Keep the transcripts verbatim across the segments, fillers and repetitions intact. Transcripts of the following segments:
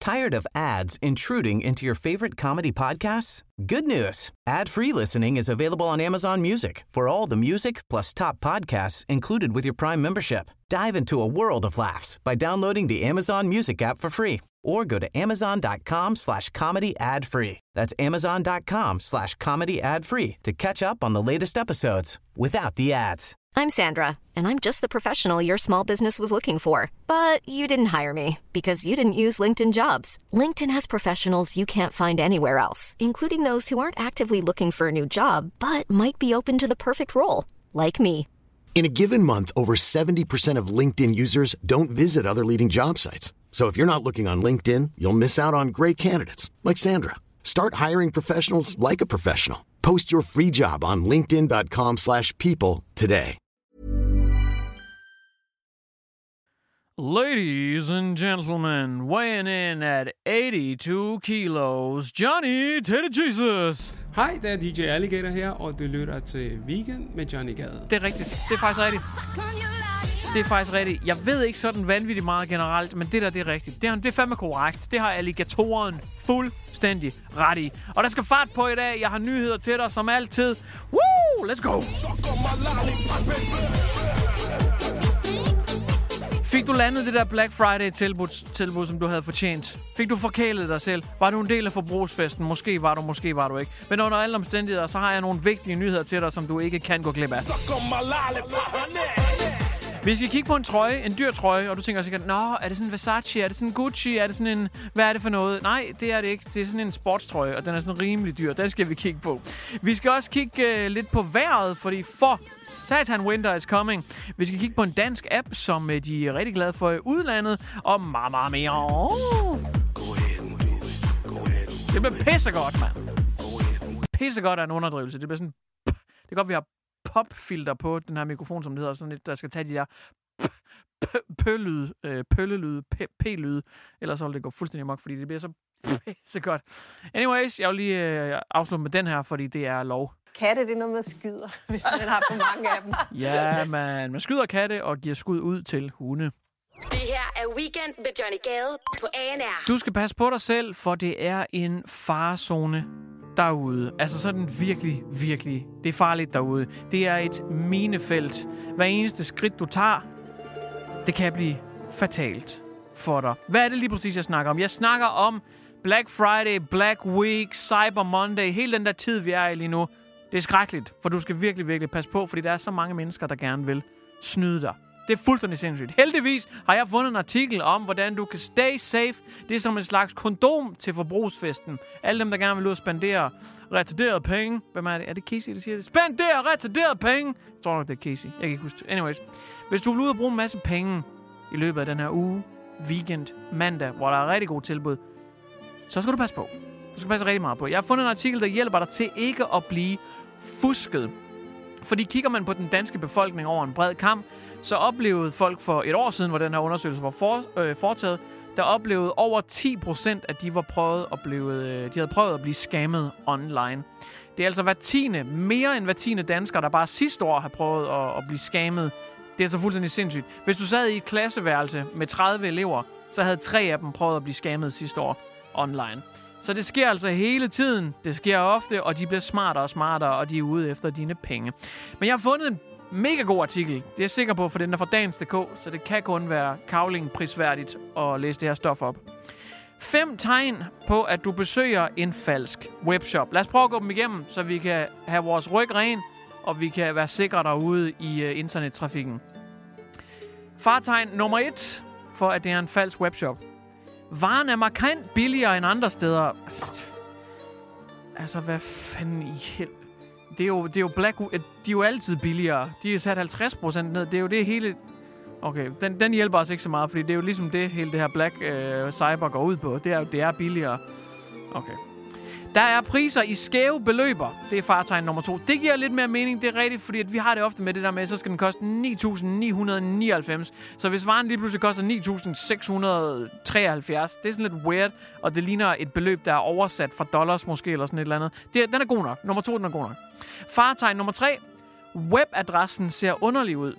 Tired of ads intruding into your favorite comedy podcasts? Good news. Ad-free listening is available on Amazon Music for all the music plus top podcasts included with your Prime membership. Dive into a world of laughs by downloading the Amazon Music app for free or go to amazon.com slash comedy ad free. That's amazon.com slash comedy ad free to catch up on the latest episodes without the ads. I'm Sandra, and I'm just the professional your small business was looking for. But you didn't hire me because you didn't use LinkedIn Jobs. LinkedIn has professionals you can't find anywhere else, including those who aren't actively looking for a new job, but might be open to the perfect role, like me. In a given month, over seventy percent of LinkedIn users don't visit other leading job sites. So if you're not looking on LinkedIn, you'll miss out on great candidates like Sandra. Start hiring professionals like a professional. Post your free job on linkedin.com slash people today. Ladies and gentlemen, weighing in at eighty-two kilos, Johnny Teddy Jesus. Hej, det er D J Alligator her, og du lytter til Weekend med Johnny Gade. Det er rigtigt. Det er faktisk rigtigt. Det er faktisk rigtigt. Jeg ved ikke sådan vanvittigt meget generelt, men det der, det er rigtigt. Det er, det er fandme korrekt. Det har alligatoren fuldstændig ret i. Og der skal fart på i dag. Jeg har nyheder til dig, som altid. Woo! Let's go! Fik du landet det der Black Friday-tilbud, tilbud, som du havde fortjent? Fik du forkælet dig selv? Var du en del af forbrugsfesten? Måske var du, måske var du ikke. Men under alle omstændigheder, så har jeg nogle vigtige nyheder til dig, som du ikke kan gå glip af. Vi skal kigge på en trøje, en dyr trøje, og du tænker sikkert, nå, er det sådan en Versace, er det sådan en Gucci, er det sådan en, hvad er det for noget? Nej, det er det ikke. Det er sådan en sportstrøje, og den er sådan rimelig dyr. Den skal vi kigge på. Vi skal også kigge uh, lidt på vejret, fordi for satan winter is coming. Vi skal kigge på en dansk app, som uh, de er rigtig glade for i udlandet, og meget, meget mere. Oh. Det bliver pissegodt, mand. Pissegodt er en underdrivelse. Det bliver sådan, det er godt, vi har popfilter på den her mikrofon, som det hedder, sådan lidt, der skal tage de der pøllelyde, pøllelyde, p-lyde, ellers så vil det gå fuldstændig amok, fordi det bliver så pisse godt. Anyways, jeg vil lige øh, afslutte med den her, fordi det er lov. Katte, det er noget med skyder, hvis man har for mange af dem. Ja, man, man skyder katte og giver skud ud til hunde. Det her er Weekend med Johnny Gade på A N R. Du skal passe på dig selv, for det er en farezone derude. Altså sådan virkelig, virkelig. Det er farligt derude. Det er et minefelt. Hver eneste skridt, du tager, det kan blive fatalt for dig. Hvad er det lige præcis, jeg snakker om? Jeg snakker om Black Friday, Black Week, Cyber Monday. Hele den der tid, vi er i lige nu. Det er skrækkeligt, for du skal virkelig, virkelig passe på, fordi der er så mange mennesker, der gerne vil snyde dig. Det er fuldstændig sindssygt. Heldigvis har jeg fundet en artikel om, hvordan du kan stay safe. Det er som en slags kondom til forbrugsfesten. Alle dem, der gerne vil ud og spendere retarderede penge. Hvem er det? Er det Casey, der siger det? Spendere retarderede penge! Jeg tror nok, det er Casey. Jeg kan ikke huske det. Anyways. Hvis du vil ud og bruge en masse penge i løbet af den her uge, weekend, mandag, hvor der er rigtig god tilbud, så skal du passe på. Du skal passe rigtig meget på. Jeg har fundet en artikel, der hjælper dig til ikke at blive fusket. Fordi kigger man på den danske befolkning over en bred kamp, så oplevede folk for et år siden, hvor den her undersøgelse var for, øh, foretaget, der oplevede over ti procent, at de var prøvet at blive, øh, de havde prøvet at blive scammet online. Det er altså hver tiende, mere end hver tiende dansker, der bare sidste år har prøvet at, at blive scammet. Det er altså fuldstændig sindssygt. Hvis du sad i et klasseværelse med tredive elever, så havde tre af dem prøvet at blive scammet sidste år online. Så det sker altså hele tiden. Det sker ofte, og de bliver smartere og smartere, og de er ude efter dine penge. Men jeg har fundet en mega god artikel. Det er jeg sikker på, for den er fra dagens punktum d k, så det kan kun være kavling prisværdigt at læse det her stof op. Fem tegn på, at du besøger en falsk webshop. Lad os prøve at gå dem igennem, så vi kan have vores ryg ren, og vi kan være sikre derude i uh, internettrafikken. Fartegn nummer et, for at det er en falsk webshop. Varen er markant billigere end andre steder. Altså, hvad fanden i hel... Det er jo, det er jo Black... De er jo altid billigere. De er sat halvtreds procent ned. Det er jo det hele... Okay, den, den hjælper os ikke så meget, fordi det er jo ligesom det, hele det her Black øh, Cyber går ud på. Det er, det er billigere. Okay. Der er priser i skæve beløber. Det er fartegn nummer to. Det giver lidt mere mening, det er rigtigt, fordi at vi har det ofte med det der med, så skal den koste ni tusind ni hundrede nioghalvfems. Så hvis varen lige pludselig koster ni tusind seks hundrede treoghalvfjerds, det er sådan lidt weird, og det ligner et beløb, der er oversat fra dollars måske, eller sådan et eller andet. Det, den er god nok. Nummer to, den er god nok. Fartegn nummer tre. Webadressen ser underlig ud.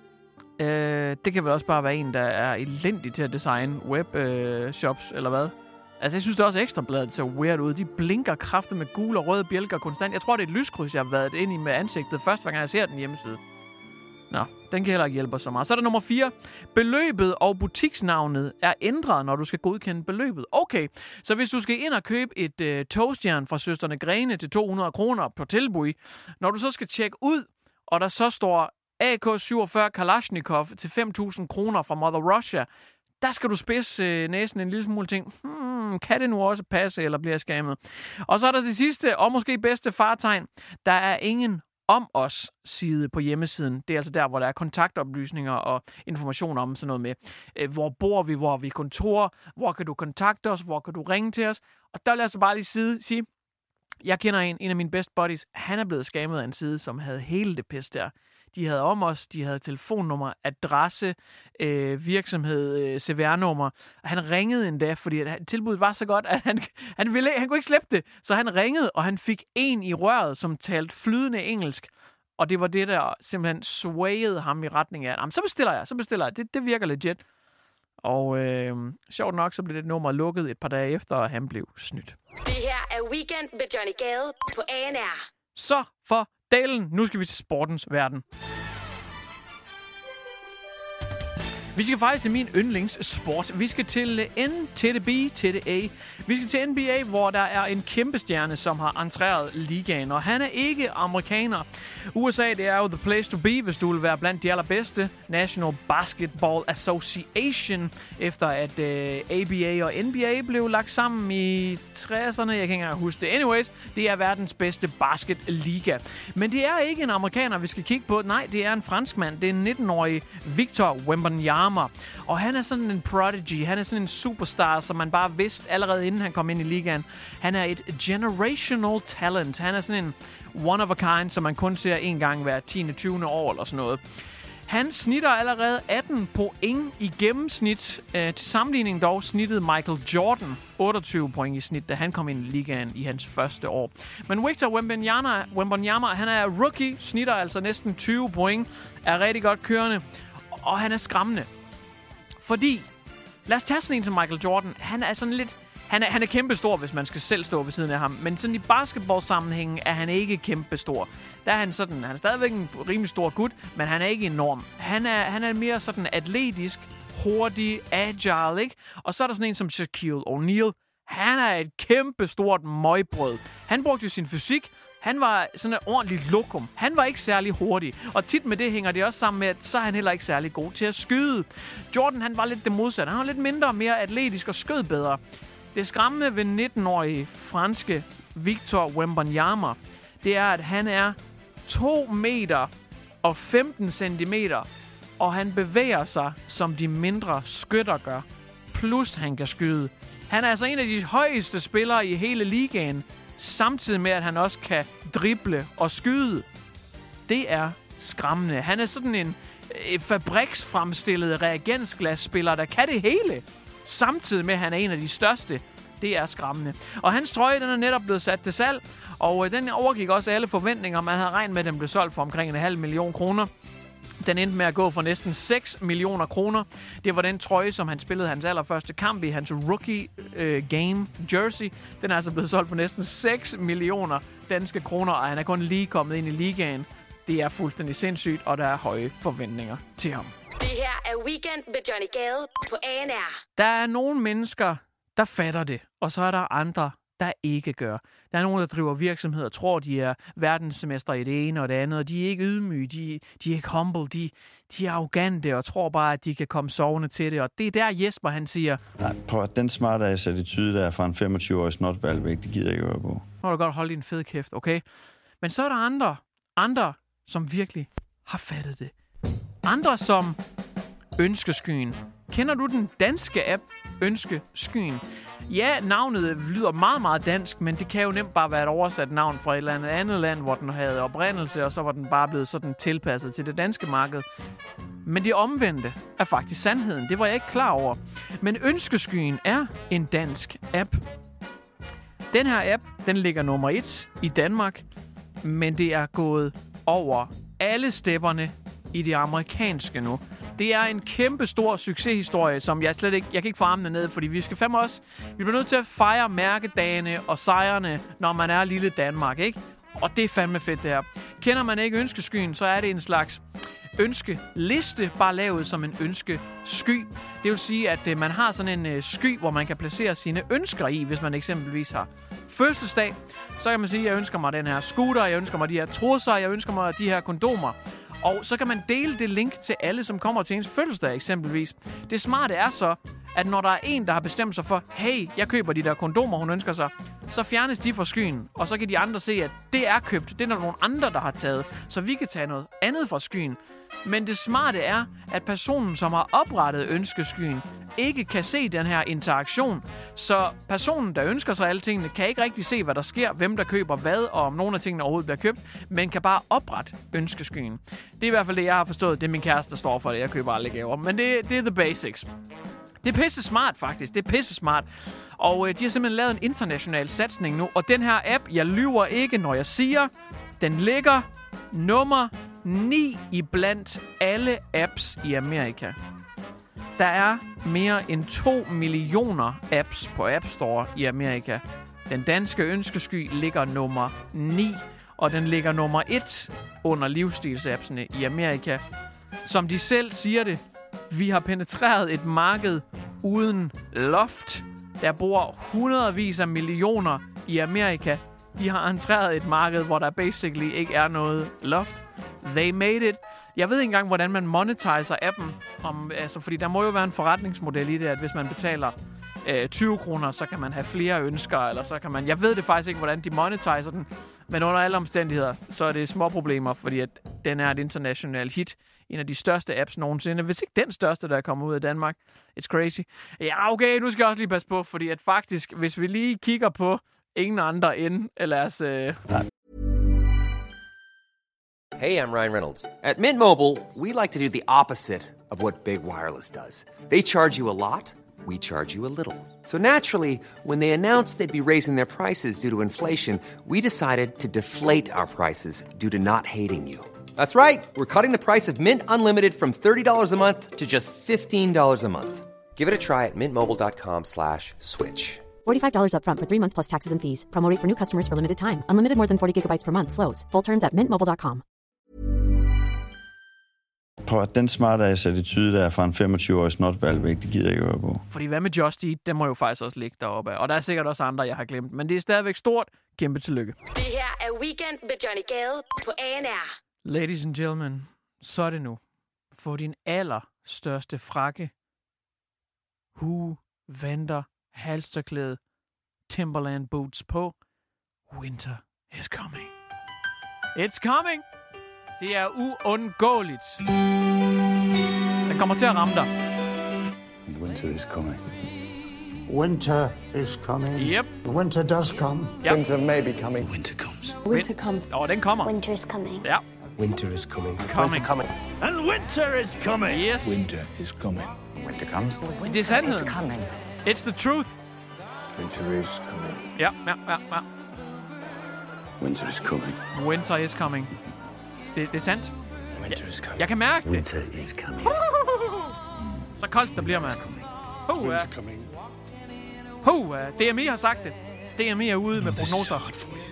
Øh, det kan vel også bare være en, der er elendig til at designe webshops, øh, eller hvad? Altså, jeg synes det er også Ekstrabladet ser weird ud. De blinker kraftigt med gule og røde bjælker konstant. Jeg tror, det er et lyskryds, jeg har været ind i med ansigtet første gang, jeg ser den hjemmeside. Nå, den kan heller ikke hjælpe os så meget. Så er der nummer fire. Beløbet og butiksnavnet er ændret, når du skal godkende beløbet. Okay, så hvis du skal ind og købe et øh, toastjern fra Søstrene Grene til to hundrede kroner på tilbud, når du så skal tjekke ud, og der så står A K syvogfyrre Kalashnikov til fem tusind kroner fra Mother Russia, der skal du spidse øh, næsen en lille smule ting. Hmm, kan det nu også passe, eller bliver jeg skammet? Og så er der det sidste, og måske bedste fartegn. Der er ingen om os side på hjemmesiden. Det er altså der, hvor der er kontaktoplysninger og information om sådan noget med, øh, hvor bor vi, hvor er vi kontor, hvor kan du kontakte os, hvor kan du ringe til os. Og der vil jeg altså bare lige side, sige, jeg kender en, en af mine best buddies, han er blevet skammet af en side, som havde hele det pis der. De havde om os, de havde telefonnummer, adresse, øh, virksomhed, øh, C V R-nummer. Og han ringede endda, fordi tilbuddet var så godt, at han, han, ville, han kunne ikke slippe det. Så han ringede, og han fik en i røret, som talte flydende engelsk. Og det var det, der simpelthen swayede ham i retning af, jamen, så bestiller jeg, så bestiller jeg. Det, det virker legit. Og øh, sjovt nok, så blev det nummer lukket et par dage efter, og han blev snydt. Det her er Weekend med Johnny Gade på A N R. Så for dalen, nu skal vi til sportens verden. Vi skal faktisk til min yndlingssport. Vi skal til N til det B til det A. Vi skal til N B A, hvor der er en kæmpe stjerne, som har entreret ligaen. Og han er ikke amerikaner. U S A, det er jo the place to be, hvis du vil være blandt de allerbedste. National Basketball Association. Efter at uh, A B A og N B A blev lagt sammen i tresserne. Jeg kan ikke engang huske det. Anyways, det er verdens bedste basketliga. Men det er ikke en amerikaner, vi skal kigge på. Nej, det er en franskmand. Det er en nitten-årig Victor Wembanyama. Og han er sådan en prodigy. Han er sådan en superstar, som man bare vidste allerede inden han kom ind i ligaen. Han er et generational talent. Han er sådan en one of a kind, som man kun ser en gang hver tiende tyvende år eller sådan noget. Han snitter allerede atten point i gennemsnit. Øh, til sammenligning dog snittede Michael Jordan otteogtyve point i snit, da han kom ind i ligaen i hans første år. Men Victor Wembanyama, Wembanyama han er rookie, snitter altså næsten tyve point, er rigtig godt kørende, og han er skræmmende. Fordi, lad os tage sådan en som Michael Jordan. Han er sådan lidt... Han er, han er kæmpestor, hvis man skal selv stå ved siden af ham. Men sådan i basketball-sammenhængen er han ikke kæmpestor. Der er han sådan... Han er stadigvæk en rimelig stor gut, men han er ikke enorm. Han er, han er mere sådan atletisk, hurtig, agile, ikke? Og så er der sådan en som Shaquille O'Neal. Han er et kæmpestort møgbrød. Han brugte sin fysik. Han var sådan et ordentligt lokum. Han var ikke særlig hurtig. Og tit med det hænger det også sammen med, at så er han heller ikke særlig god til at skyde. Jordan, han var lidt det modsatte. Han var lidt mindre og mere atletisk og skød bedre. Det skræmmende ved nitten-årige franske Victor Wembanyama, det er, at han er to meter og femten centimeter, og han bevæger sig, som de mindre skytter gør. Plus han kan skyde. Han er altså en af de højeste spillere i hele ligaen, samtidig med, at han også kan drible og skyde. Det er skræmmende. Han er sådan en øh, fabriksfremstillet reagensglasspiller, der kan det hele. Samtidig med, at han er en af de største. Det er skræmmende. Og hans trøje, den er netop blevet sat til salg, og øh, den overgik også alle forventninger. Man havde regnet med, at den blev solgt for omkring en halv million kroner. Den endte med at gå for næsten seks millioner kroner. Det var den trøje, som han spillede hans allerførste kamp i, hans rookie øh, game jersey. Den er altså blevet solgt for næsten seks millioner danske kroner, og han er kun lige kommet ind i ligaen. Det er fuldstændig sindssygt, og der er høje forventninger til ham. Det her er Weekend med Johnny Gade på A N R. Der er nogle mennesker, der fatter det, og så er der andre, der ikke gør. Der er nogen, der driver virksomheder, tror, de er verdensmestre i det ene og det andet, og de er ikke ydmyge, de, de er ikke humble, de, de er arrogante og tror bare, at de kan komme sovende til det. Og det er der Jesper, han siger... Nej, prøv den smarte attitude der fra en femogtyve-årig snotvalgvæk, det gider jeg ikke høre på. Nu må du godt holde din fed kæft, okay? Men så er der andre, andre, som virkelig har fattet det. Andre som Ønskeskyen. Kender du den danske app Ønskeskyen? Ja, navnet lyder meget, meget dansk, men det kan jo nemt bare være et oversat navn fra et eller andet andet land, hvor den havde oprindelse, og så var den bare blevet sådan tilpasset til det danske marked. Men det omvendte er faktisk sandheden. Det var jeg ikke klar over. Men Ønskeskyen er en dansk app. Den her app, den ligger nummer et i Danmark, men det er gået over alle stepperne i det amerikanske nu. Det er en kæmpe stor succeshistorie, som jeg slet ikke... Jeg kan ikke få armene ned, fordi vi skal fandme også... Vi bliver nødt til at fejre mærkedagene og sejrene, når man er lille Danmark, ikke? Og det er fandme fedt, det her. Kender man ikke ønskeskyen, så er det en slags ønskeliste, bare lavet som en ønskesky. Det vil sige, at øh, man har sådan en øh, sky, hvor man kan placere sine ønsker i, hvis man eksempelvis har fødselsdag. Så kan man sige, at jeg ønsker mig den her scooter, jeg ønsker mig de her trusser, jeg ønsker mig de her kondomer. Og så kan man dele det link til alle, som kommer til ens fødselsdag eksempelvis. Det smarte er så, at når der er en, der har bestemt sig for, hey, jeg køber de der kondomer, hun ønsker sig, så fjernes de fra skyen, og så kan de andre se, at det er købt. Det er der nogle andre, der har taget, så vi kan tage noget andet fra skyen. Men det smarte er, at personen, som har oprettet ønskeskyen, ikke kan se den her interaktion. Så personen, der ønsker sig alle tingene, kan ikke rigtig se, hvad der sker, hvem der køber hvad, og om nogle af tingene overhovedet bliver købt, men kan bare oprette ønskeskyen. Det er i hvert fald det, jeg har forstået. Det er min kæreste, der står for det. Jeg køber aldrig gaver. Men det, det er the basics. Det er pisse smart, faktisk. Det er pisse smart. Og øh, de har simpelthen lavet en international satsning nu. Og den her app, jeg lyver ikke, når jeg siger, den ligger nummer ni i blandt alle apps i Amerika. Der er mere end to millioner apps på App Store i Amerika. Den danske ønskesky ligger nummer ni, og den ligger nummer et under livsstilsappsene i Amerika. Som de selv siger det, vi har penetreret et marked uden loft. Der bor hundredvis af millioner i Amerika. De har entreret et marked, hvor der basically ikke er noget loft. They made it. Jeg ved ikke engang, hvordan man monetiserer appen. Om, altså, fordi der må jo være en forretningsmodel i det, at hvis man betaler øh, tyve kroner, så kan man have flere ønsker, eller så kan man... Jeg ved det faktisk ikke, hvordan de monetiserer den, men under alle omstændigheder, så er det små problemer, fordi at den er et internationalt hit. En af de største apps nogensinde. Hvis ikke den største, der er kommet ud af Danmark. It's crazy. Ja, okay, nu skal jeg også lige passe på, fordi at faktisk, hvis vi lige kigger på ingen andre end, eller os... Øh... Hey, I'm Ryan Reynolds. At Mint Mobile, we like to do the opposite of what Big Wireless does. They charge you a lot, we charge you a little. So naturally, when they announced they'd be raising their prices due to inflation, we decided to deflate our prices due to not hating you. That's right. We're cutting the price of Mint Unlimited from thirty dollars a month to just fifteen dollars a month. Give it a try at mintmobile.com slash switch. forty-five dollars up front for three months plus taxes and fees. Promo rate for new customers for limited time. Unlimited more than forty gigabytes per month. Slows full terms at mint mobile dot com. Prøv at den smarte attitude der fra en femogtyve-årig snotvalgvæk, det gider jeg ikke høre på. Fordi hvad med Just Eat, den må jo faktisk også ligge deroppe af. Og der er sikkert også andre, jeg har glemt. Men det er stadigvæk stort. Kæmpe tillykke. Det her er Weekend med Johnny Gade på A N R. Ladies and gentlemen, så er det nu. Få din allerstørste frakke, hue, vanter, halsterklæde, Timberland boots på. Winter is coming. It's coming! Det er uundgåeligt. Den kommer til at ramme dig. Winter is coming. Winter is coming. Yep. Winter does come. Yep. Winter may be coming. Winter comes. Winter comes. Åh, oh, den kommer. Winter is coming. Ja. Winter is coming. Coming. Winter coming. And winter is coming. Yes. Winter is coming. Winter comes. Winter det er sandheden. It's the truth. Winter is coming. Ja, ja, ja, ja. Winter is coming. Winter is coming. Det, det er sandt. Winter is coming. Jeg kan mærke det. Winter is coming. Så koldt der bliver, man. Huh, Winter coming. Huh, D M I har sagt det. D M I er ude med prognoser.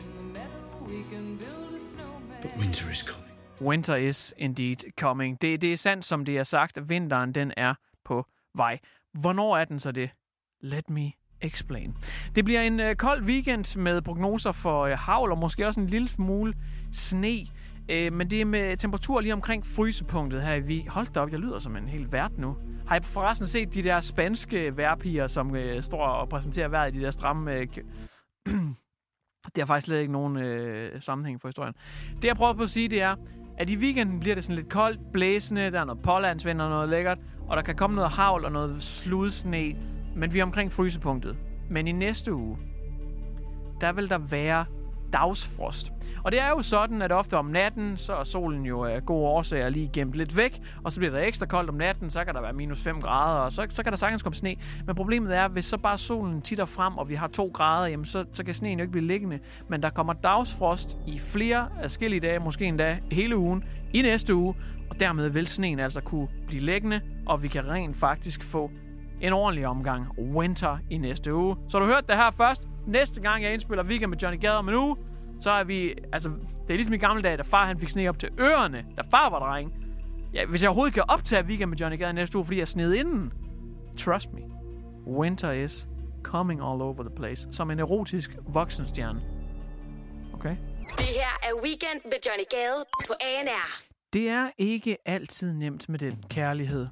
But winter is coming. Winter is indeed coming. Det, det er sandt, som det er sagt, at vinteren den er på vej. Hvornår er den så det? Let me explain. Det bliver en øh, kold weekend med prognoser for øh, hagl og måske også en lille smule sne. Øh, men det er med temperatur lige omkring frysepunktet her i Vig. Hold da op, jeg lyder som en hel vært nu. Har I forresten set de der spanske vejrpiger, som øh, står og præsenterer vejret i de der stramme... Øh, det er faktisk slet ikke nogen øh, sammenhæng for historien. Det jeg prøver på at sige, det er, at i weekenden bliver det sådan lidt koldt, blæsende, der er noget pålandsvind og noget lækkert, og der kan komme noget hagl og noget sludsne, men vi er omkring frysepunktet. Men i næste uge, der vil der være dagsfrost. Og det er jo sådan, at ofte om natten, så er solen jo af gode årsager lige gemt lidt væk, og så bliver der ekstra koldt om natten, så kan der være minus fem grader, og så, så kan der sagtens komme sne. Men problemet er, hvis så bare solen titter frem, og vi har to grader, jamen så, så kan sneen jo ikke blive liggende. Men der kommer dagsfrost i flere forskellige dage, måske endda hele ugen, i næste uge, og dermed vil sneen altså kunne blive liggende, og vi kan rent faktisk få en ordentlig omgang winter i næste uge. Så du hørte det her først. Næste gang jeg indspiller Weekend med Johnny Gade om en uge, så er vi, altså, det er ligesom i gamle dage, da far han fik sne op til ørerne, da far var dreng. Ja, hvis jeg overhovedet kan optage Weekend med Johnny Gade næste uge, fordi jeg sned inden. Trust me. Winter is coming all over the place. Som en erotisk voksenstjerne. Okay? Det her er Weekend med Johnny Gade på A N R. Det er ikke altid nemt med den kærlighed.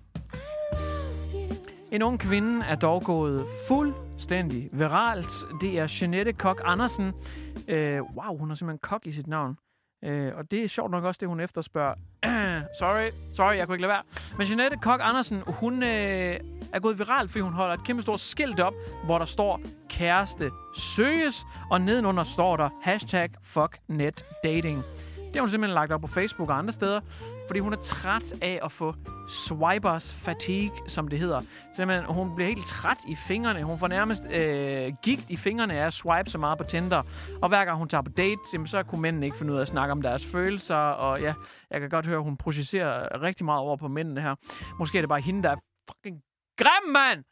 En ung kvinde er dog gået fuldstændig viralt. Det er Jeanette Koch Andersen. Øh, wow, hun har simpelthen Koch i sit navn. Øh, og det er sjovt nok også det, hun efterspørger. sorry, sorry, jeg kunne ikke lade være. Men Jeanette Koch Andersen, hun øh, er gået viralt, fordi hun holder et kæmpe stort skilt op, hvor der står kæreste søges, og nedenunder står der hashtag fuck net dating. Det har hun simpelthen lagt op på Facebook og andre steder, fordi hun er træt af at få swipers fatigue, som det hedder. Simpelthen, hun bliver helt træt i fingrene. Hun får nærmest øh, gigt i fingrene af at swipe så meget på Tinder. Og hver gang hun tager på date, så kunne mændene ikke finde ud af at snakke om deres følelser. Og ja, jeg kan godt høre, at hun projicerer rigtig meget over på mændene her. Måske er det bare hende, der er fucking grim, mand!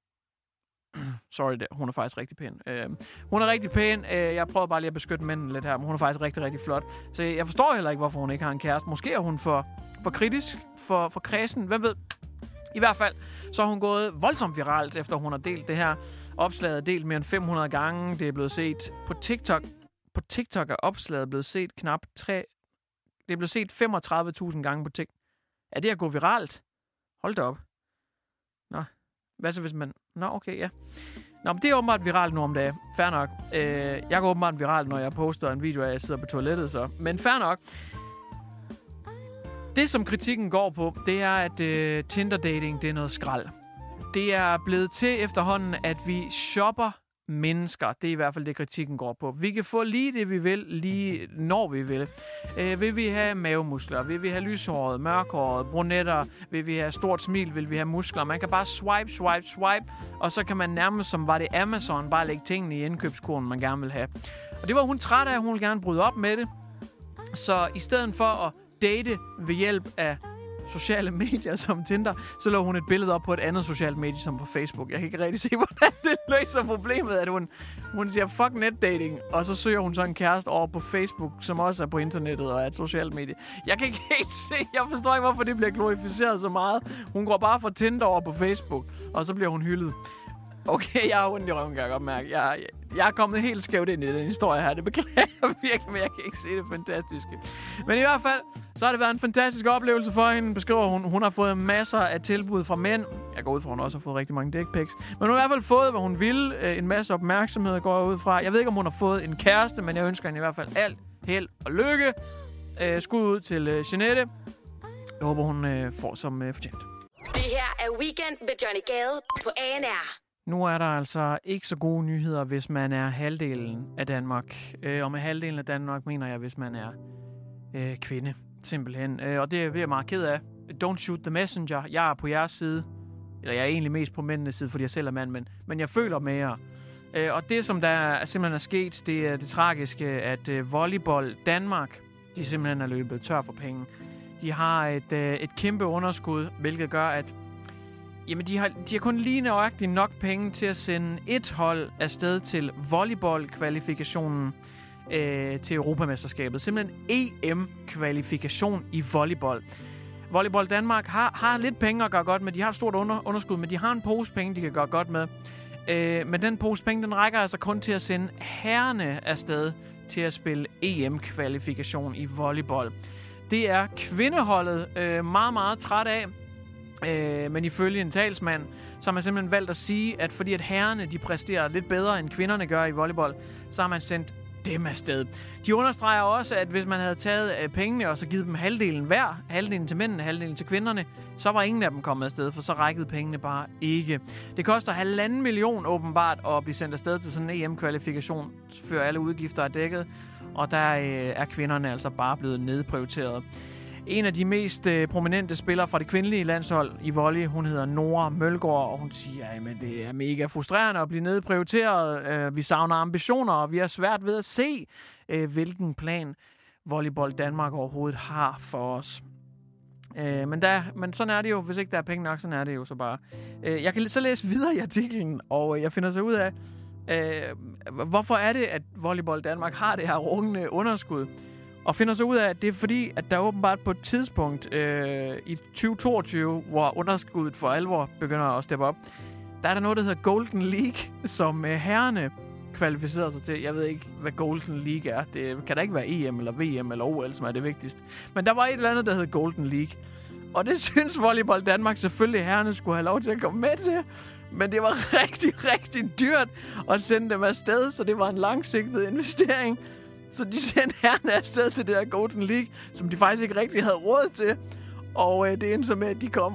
Sorry, det. Hun er faktisk rigtig pæn. Øh, hun er rigtig pæn. Øh, jeg prøver bare lige at beskytte mændene lidt her, men hun er faktisk rigtig, rigtig flot. Så jeg forstår heller ikke, hvorfor hun ikke har en kæreste. Måske er hun for, for kritisk, for, for kredsen. Hvem ved? I hvert fald, så har hun gået voldsomt viralt, efter hun har delt det her. Opslaget er delt mere end fem hundrede gange. Det er blevet set på TikTok. På TikTok er opslaget blevet set knap tre... Det er blevet set femogtredive tusind gange på TikTok. Er det at gå viralt? Hold da op. Nå. Hvad så hvis man... Nå, okay, ja. Nå, men det er åbenbart viralt nu om dagen. Fair nok. Øh, jeg går åbenbart viralt, når jeg poster en video af, at jeg sidder på toilettet, så. Men fair nok. Det, som kritikken går på, det er, at øh, Tinder-dating, det er noget skrald. Det er blevet til efterhånden, at vi shopper mennesker. Det er i hvert fald det, kritikken går på. Vi kan få lige det, vi vil, lige når vi vil. Øh, vil vi have mavemuskler? Vil vi have lyshåret, mørkhåret, brunetter? Vil vi have stort smil? Vil vi have muskler? Man kan bare swipe, swipe, swipe, og så kan man nærmest, som var det Amazon, bare lægge tingene i indkøbskurven, man gerne vil have. Og det var hun træt af, hun ville gerne bryde op med det. Så i stedet for at date ved hjælp af sociale medier som Tinder, så lå hun et billede op på et andet socialt medie som på Facebook. Jeg kan ikke rigtig se, hvordan det løser problemet, at hun, hun siger fuck netdating, og så søger hun så en kæreste over på Facebook, som også er på internettet og er et socialt medie. Jeg kan ikke helt se, jeg forstår ikke, hvorfor det bliver glorificeret så meget. Hun går bare fra Tinder over på Facebook, og så bliver hun hyldet. Okay, jeg har ondt i røven, kan jeg godt mærke. Jeg, jeg, jeg er kommet helt skævt ind i den historie her. Det beklager jeg virkelig, men jeg kan ikke se det fantastiske. Men i hvert fald, så har det været en fantastisk oplevelse for hende, beskriver hun. Hun har fået masser af tilbud fra mænd. Jeg går ud fra, at hun også har fået rigtig mange dick pics. Men hun har i hvert fald fået, hvad hun ville. En masse opmærksomhed går ud fra. Jeg ved ikke, om hun har fået en kæreste, men jeg ønsker hende i hvert fald alt held og lykke. Skud ud til Jeanette. Jeg håber, hun får som fortjent. Det her er Weekend med Johnny Gade på A N R. Nu er der altså ikke så gode nyheder, hvis man er halvdelen af Danmark. Øh, og med halvdelen af Danmark mener jeg, hvis man er øh, kvinde, simpelthen. Øh, og det er jeg meget ked af. Don't shoot the messenger. Jeg er på jeres side. Eller jeg er egentlig mest på mændenes side, fordi jeg selv er mand, men, men jeg føler med jer. Øh, og det, som der simpelthen er sket, det er det tragiske, at øh, volleyball Danmark, de simpelthen er løbet tør for penge. De har et, øh, et kæmpe underskud, hvilket gør, at Jamen, de har, de har kun lige nøjagtigt nok penge til at sende et hold afsted til volleyball-kvalifikationen øh, til Europamesterskabet. Simpelthen E M-kvalifikation i volleyball. Volleyball Danmark har, har lidt penge at gøre godt med. De har et stort under, underskud, men de har en pose penge, de kan gøre godt med. Øh, men den pose penge, den rækker altså kun til at sende herrene afsted til at spille E M-kvalifikation i volleyball. Det er kvindeholdet øh, meget, meget træt af. Øh, men ifølge en talsmand, så har man simpelthen valgt at sige, at fordi at herrerne de præsterer lidt bedre, end kvinderne gør i volleyball, så har man sendt dem afsted. De understreger også, at hvis man havde taget pengene og så givet dem halvdelen hver, halvdelen til mændene, halvdelen til kvinderne, så var ingen af dem kommet afsted, for så rækkede pengene bare ikke. Det koster halvanden million åbenbart at blive sendt afsted til sådan en E M-kvalifikation, før alle udgifter er dækket. og der øh, er kvinderne altså bare blevet nedprioriteret. En af de mest øh, prominente spillere fra det kvindelige landshold i volley, hun hedder Nora Mølgaard, og hun siger, at det er mega frustrerende at blive nedprioriteret. Øh, vi savner ambitioner, og vi har svært ved at se, øh, hvilken plan Volleyball Danmark overhovedet har for os. Øh, men, der, men sådan er det jo. Hvis ikke der er penge nok, sådan er det jo så bare. Øh, jeg kan så læse videre i artiklen, og jeg finder så ud af, øh, hvorfor er det, at Volleyball Danmark har det her rungende underskud. Og finder så ud af, at det er fordi, at der åbenbart på et tidspunkt øh, i tyve toogtyve, hvor underskuddet for alvor begynder at steppe op, der er der noget, der hedder Golden League, som øh, herrerne kvalificerer sig til. Jeg ved ikke, hvad Golden League er. Det kan da ikke være E M eller V M eller O L, som er det vigtigste. Men der var et eller andet, der hed Golden League. Og det synes Volleyball Danmark selvfølgelig, herrerne skulle have lov til at komme med til. Men det var rigtig, rigtig dyrt at sende dem afsted, så det var en langsigtet investering. Så de sendte herrerne afsted til det her Golden League, som de faktisk ikke rigtig havde råd til. Og øh, det endte så med, at de kom...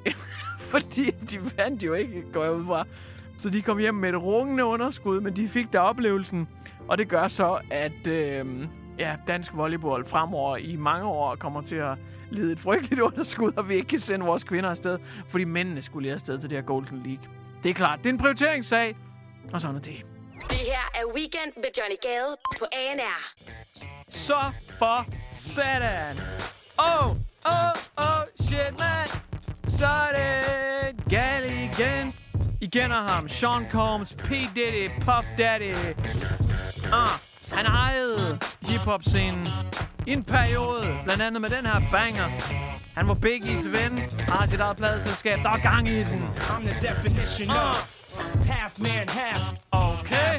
fordi de vandt jo ikke, går jeg ud fra. Så de kom hjem med et rungende underskud, men de fik der oplevelsen. Og det gør så, at øh, ja, dansk volleyball fremover i mange år kommer til at lide et frygteligt underskud, og vi ikke kan sende vores kvinder afsted, fordi mændene skulle lige afsted til det her Golden League. Det er klart, det er en prioriteringssag, og sådan er det. Det her er Weekend med Johnny Gade på A N R. Så for satan. Oh, oh, oh, shit, man. Så er det gal igen. I kender ham. Sean Combs, P. Diddy, Puff Daddy. Ah, han ejede hiphop-scenen i en periode, blandt andet med den her banger. Han var Biggies ven, har sit eget pladeselskab, der er gang i den. I'm the definition of half man, half. Okay.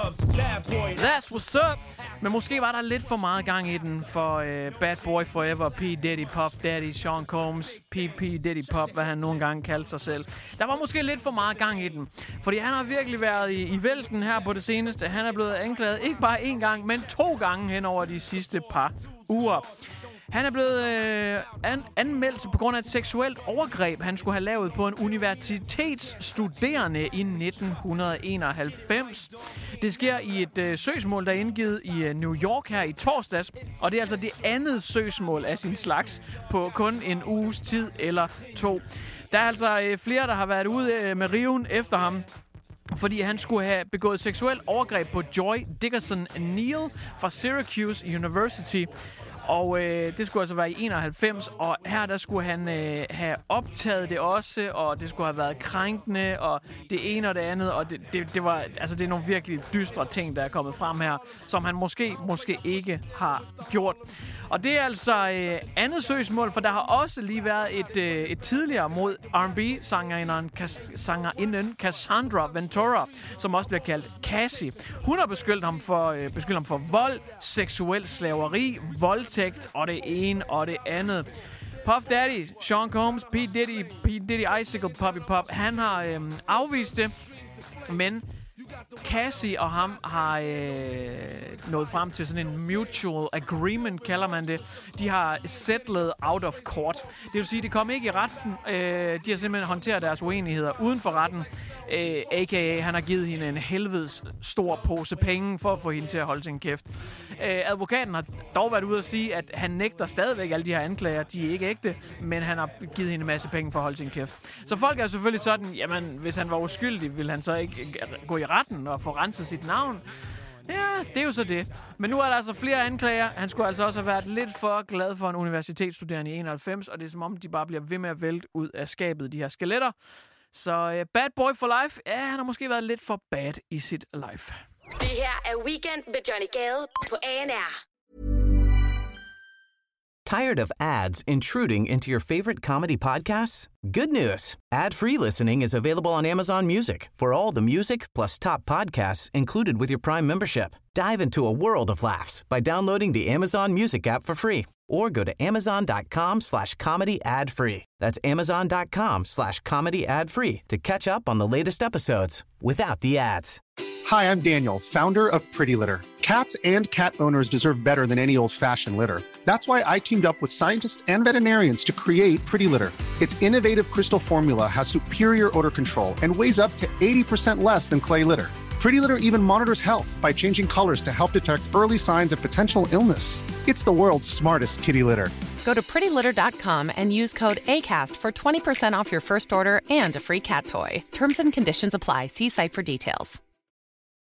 That's what's up. Men måske var der lidt for meget gang i den for uh, Bad Boy Forever, P. Diddy, Puff Daddy, Sean Combs, P. P. Diddy Pop, hvad han nogle gange kaldte sig selv. Der var måske lidt for meget gang i den. Fordi han har virkelig været i, i vælten her på det seneste. Han er blevet anklaget ikke bare én gang, men to gange hen over de sidste par uger. Han er blevet øh, an- anmeldt på grund af et seksuelt overgreb, han skulle have lavet på en universitetsstuderende i nitten enoghalvfems. Det sker i et øh, søgsmål, der er indgivet i øh, New York her i torsdags, og det er altså det andet søgsmål af sin slags på kun en uges tid eller to. Der er altså øh, flere, der har været ude øh, med riven efter ham, fordi han skulle have begået seksuelt overgreb på Joy Dickerson Neal fra Syracuse University. Og øh, det skulle altså være i enoghalvfems, og her der skulle han øh, have optaget det også, og det skulle have været krænkende, og det ene og det andet, og det, det, det var, altså det er nogle virkelig dystre ting, der er kommet frem her, som han måske, måske ikke har gjort. Og det er altså øh, andet søgsmål, for der har også lige været et, øh, et tidligere mod R and B-sangerinden sangerinden Cassandra Ventura, som også bliver kaldt Cassie. Hun har beskyldt ham for, øh, beskyldt ham for vold, seksuel slaveri, voldtægt og det ene og det andet. Puff Daddy, Sean Combs, P. Diddy, P. Diddy Icicle Puppy Pop, han har øh, afvist det, men Cassie og ham har øh, nået frem til sådan en mutual agreement, kalder man det. De har settled out of court. Det vil sige, det kom ikke i retten. Øh, de har simpelthen håndteret deres uenigheder uden for retten. Øh, A K A han har givet hende en helvedes stor pose penge for at få hende til at holde sin kæft. Øh, advokaten har dog været ude at sige, at han nægter stadigvæk alle de her anklager. De er ikke ægte, men han har givet hende en masse penge for at holde sin kæft. Så folk er selvfølgelig sådan, jamen hvis han var uskyldig, ville han så ikke gå i retten og få renset sit navn? Ja, det er jo så det. Men nu er der altså flere anklager. Han skulle altså også have været lidt for glad for en universitetsstuderende i enoghalvfems, og det er som om, de bare bliver ved med at vælte ud af skabet, de her skeletter. Så uh, Bad Boy for Life, ja, han har måske været lidt for bad i sit life. Det her er Weekend med Johnny Gade på A N R. Tired of ads intruding into your favorite comedy podcasts? Good news. Ad-free listening is available on Amazon Music for all the music plus top podcasts included with your Prime membership. Dive into a world of laughs by downloading the Amazon Music app for free or go to amazon.com slash comedy ad free. That's amazon.com slash comedy ad free to catch up on the latest episodes without the ads. Hi, I'm Daniel, founder of Pretty Litter. Cats and cat owners deserve better than any old-fashioned litter. That's why I teamed up with scientists and veterinarians to create Pretty Litter. Its innovative crystal formula has superior odor control and weighs up to eighty percent less than clay litter. Pretty Litter even monitors health by changing colors to help detect early signs of potential illness. It's the world's smartest kitty litter. Go to pretty litter dot com and use code ACAST for twenty percent off your first order and a free cat toy. Terms and conditions apply. See site for details.